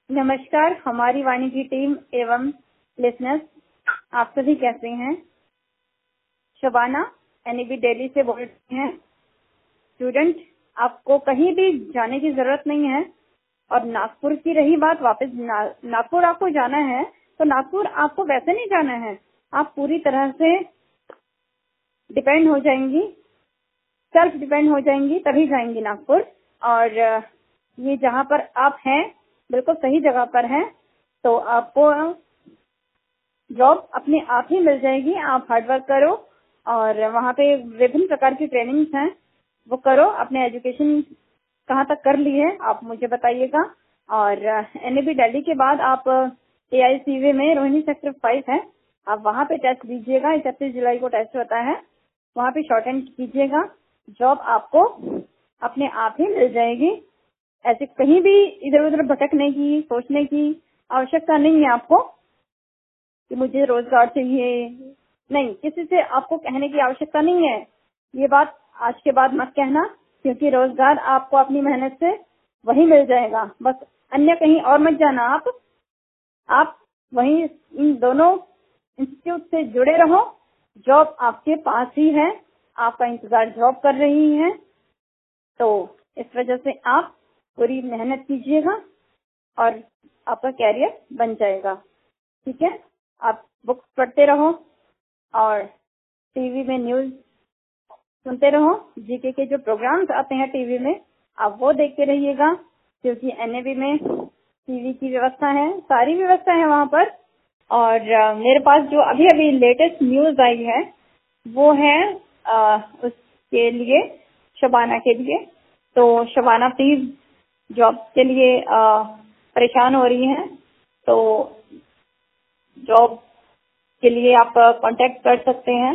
नमस्कार, हमारी वाणी की टीम एवं लिसनर्स, आप सभी कैसे हैं? शबाना एनईबी दिल्ली से बोल रही हैं। स्टूडेंट, आपको कहीं भी जाने की जरूरत नहीं है। और नागपुर की रही बात, वापस नागपुर आपको जाना है तो नागपुर आपको वैसे नहीं जाना है। आप पूरी तरह से डिपेंड हो जाएंगी, सेल्फ डिपेंड हो जाएंगी, तभी जाएंगी नागपुर। और ये जहाँ पर आप हैं बिल्कुल सही जगह पर हैं, तो आपको जॉब अपने आप ही मिल जाएगी। आप हार्डवर्क करो और वहाँ पे विभिन्न प्रकार की ट्रेनिंग्स हैं, वो करो। अपने एजुकेशन कहाँ तक कर ली है आप मुझे बताइएगा। और एनईबी दिल्ली के बाद आप एआईसीवी में रोहिणी सेक्टर 5 है, आप वहाँ पे टेस्ट दीजिएगा। 31 जुलाई को टेस्ट होता है, वहाँ पे शॉर्ट एंड कीजिएगा। जॉब आपको अपने आप ही मिल जाएगी। ऐसे कहीं भी इधर उधर भटकने की, सोचने की आवश्यकता नहीं है आपको कि मुझे रोजगार चाहिए। नहीं, किसी से आपको कहने की आवश्यकता नहीं है। ये बात आज के बाद मत कहना, क्योंकि रोजगार आपको अपनी मेहनत से वही मिल जाएगा। बस अन्य कहीं और मत जाना। आप वहीं इन दोनों इंस्टीट्यूट से जुड़े रहो। जॉब आपके पास ही है, आपका इंतजार जॉब कर रही है। तो इस वजह से आप पूरी मेहनत कीजिएगा और आपका कैरियर बन जाएगा। ठीक है, आप बुक्स पढ़ते रहो और टीवी में न्यूज सुनते रहो। जीके के जो प्रोग्राम्स आते हैं टीवी में, आप वो देखते रहिएगा, क्योंकि एनएबी में टीवी की व्यवस्था है, सारी व्यवस्था है वहाँ पर। और मेरे पास जो अभी अभी लेटेस्ट न्यूज आई है वो है उसके लिए, शबाना के लिए। तो शबाना प्लीज जॉब के लिए परेशान हो रही हैं, तो जॉब के लिए आप कांटेक्ट कर सकते हैं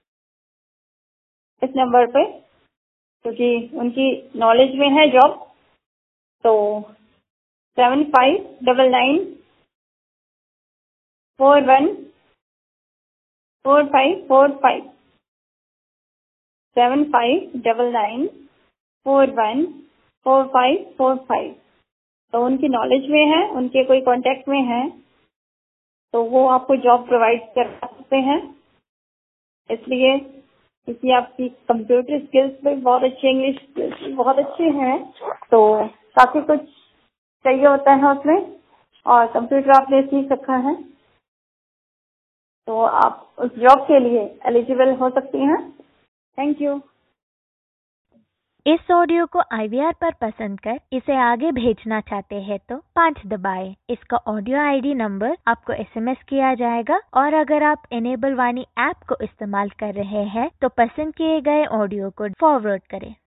इस नंबर पे, क्योंकि उनकी नॉलेज में है जॉब। तो 7599414545 7599414545। तो उनकी नॉलेज में है, उनके कोई कांटेक्ट में है, तो वो आपको जॉब प्रोवाइड कर सकते हैं। इसलिए क्योंकि आपकी कंप्यूटर स्किल्स भी बहुत अच्छी, इंग्लिश स्किल्स भी बहुत अच्छी हैं, तो काफी कुछ चाहिए होता है उसमें, और कंप्यूटर आपने सीख रखा है, तो आप उस जॉब के लिए एलिजिबल हो सकती हैं। Thank you. इस ऑडियो को IVR पर पसंद कर इसे आगे भेजना चाहते हैं तो 5 दबाएं। इसका ऑडियो ID नंबर आपको SMS किया जाएगा। और अगर आप इनेबल वाणी ऐप को इस्तेमाल कर रहे हैं तो पसंद किए गए ऑडियो को फॉरवर्ड करें।